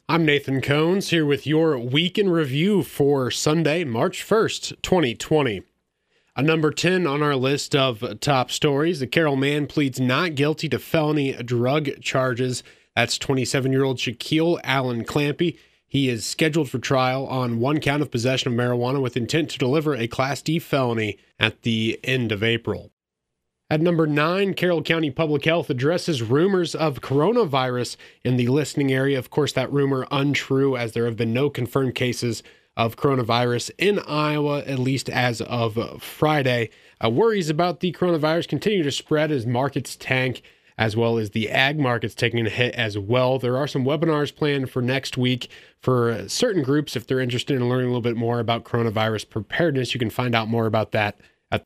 I'm Nathan Cones here with your week in review for Sunday, March 1st, 2020. A number 10 on our list of top stories, the Carroll man pleads not guilty to felony drug charges. That's 27-year-old Shaquille Allen Clampy. He is scheduled for trial on one count of possession of marijuana with intent to deliver a Class D felony at the end of April. At number 9, Carroll County Public Health addresses rumors of coronavirus in the listening area. Of course, that rumor untrue, as there have been no confirmed cases of coronavirus in Iowa, at least as of Friday. Worries about the coronavirus continue to spread as markets tank, as well as the ag markets taking a hit as well. There are some webinars planned for next week for certain groups. If they're interested in learning a little bit more about coronavirus preparedness, you can find out more about that at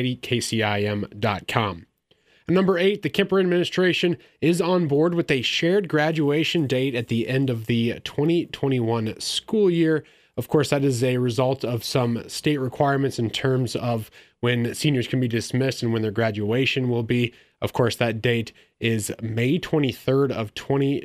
1380kcim.com. Number 8, the Kemper administration is on board with a shared graduation date at the end of the 2021 school year. Of course, that is a result of some state requirements in terms of when seniors can be dismissed and when their graduation will be. Of course, that date is May 23rd of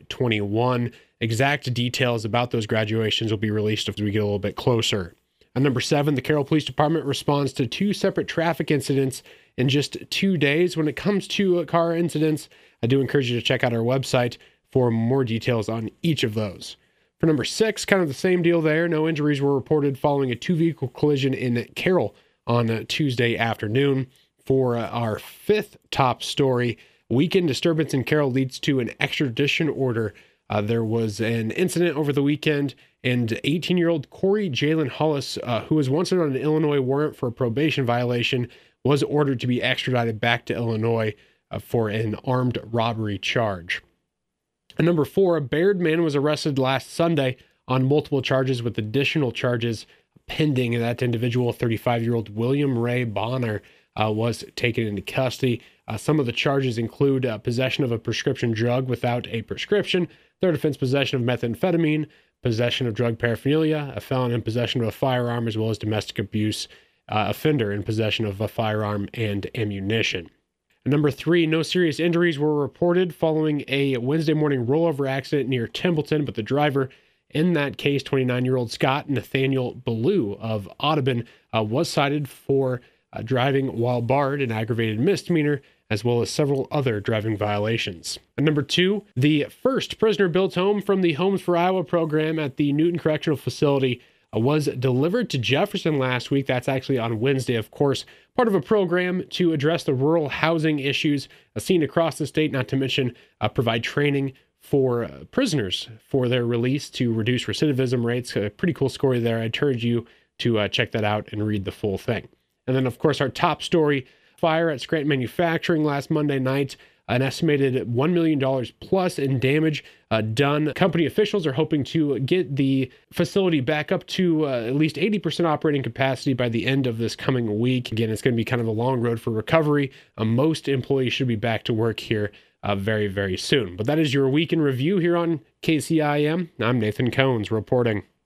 2021. Exact details about those graduations will be released as we get a little bit closer. At number 7, the Carroll Police Department responds to 2 separate traffic incidents in just 2 days. When it comes to car incidents, I do encourage you to check out our website for more details on each of those. For number 6, kind of the same deal there. No injuries were reported following a 2-vehicle collision in Carroll on Tuesday afternoon. For our 5th top story, weekend disturbance in Carroll leads to an extradition order. There was an incident over the weekend, and 18-year-old Corey Jalen Hollis, who was once on an Illinois warrant for a probation violation, was ordered to be extradited back to Illinois for an armed robbery charge. And number 4, a Baird man was arrested last Sunday on multiple charges with additional charges pending. And that individual, 35-year-old William Ray Bonner, was taken into custody. Some of the charges include possession of a prescription drug without a prescription, third offense possession of methamphetamine, possession of drug paraphernalia, a felon in possession of a firearm, as well as domestic abuse offender in possession of a firearm and ammunition. Number 3, no serious injuries were reported following a Wednesday morning rollover accident near Templeton, but the driver in that case, 29-year-old Scott Nathaniel Ballou of Audubon, was cited for driving while barred, an aggravated misdemeanor, as well as several other driving violations. And number 2, the first prisoner built home from the Homes for Iowa program at the Newton Correctional Facility was delivered to Jefferson last week. That's actually on Wednesday, of course, part of a program to address the rural housing issues seen across the state, not to mention provide training for prisoners for their release to reduce recidivism rates. A pretty cool story there. I encourage you to check that out and read the full thing. And then, of course, our top story, fire at Scranton Manufacturing last Monday night, an estimated $1 million plus in damage done. Company officials are hoping to get the facility back up to at least 80% operating capacity by the end of this coming week. Again, it's going to be kind of a long road for recovery. Most employees should be back to work here very, very soon. But that is your week in review here on KCIM. I'm Nathan Cones reporting.